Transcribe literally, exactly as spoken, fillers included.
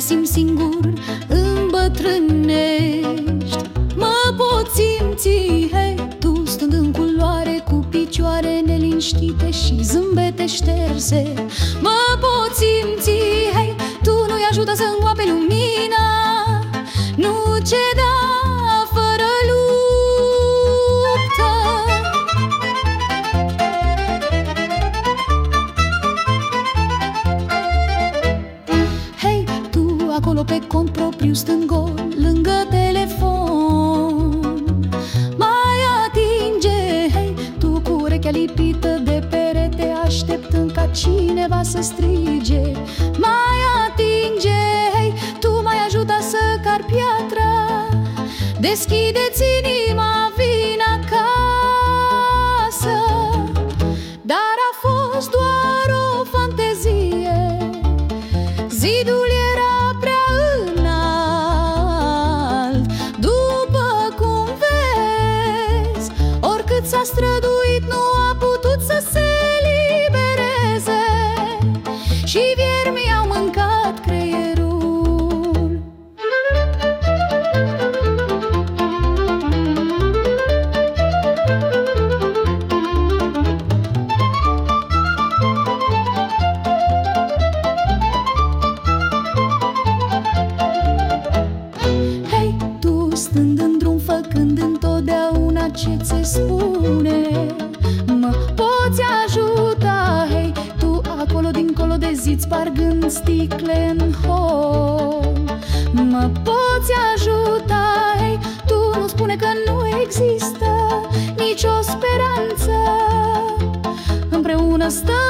simți singur, îmbătrânești. Mă pot simți, hei, tu stând în culoare, cu picioare neliniștite și zâmbete șterse. Mă pot simți, hei, tu nu-i ajută să îngoape lumina, nu ceda fără luptă. Hei, tu acolo pe cont propriu, stând gol lângă telefon, mai atinge, hei, tu cu urechea lipită de perete, așteptând ca cineva să strige. Mai atinge, hei, tu mai ajuta să car piatra. Deschide-ți inima, vin acasă. Dar a fost doar o fantezie, zidul era prea înalt. După cum vezi, oricât s-a străduit, nu a putut să se elibereze. Și viermii au mâncat creierul. Hei, tu stând în drum, făcând întotdeauna ce ți spune, mă poți ajuta, hei, tu acolo dincolo de zid, spargând sticle în hol. Mă poți ajuta, hei, tu nu spune că nu există nicio speranță. Împreună stăm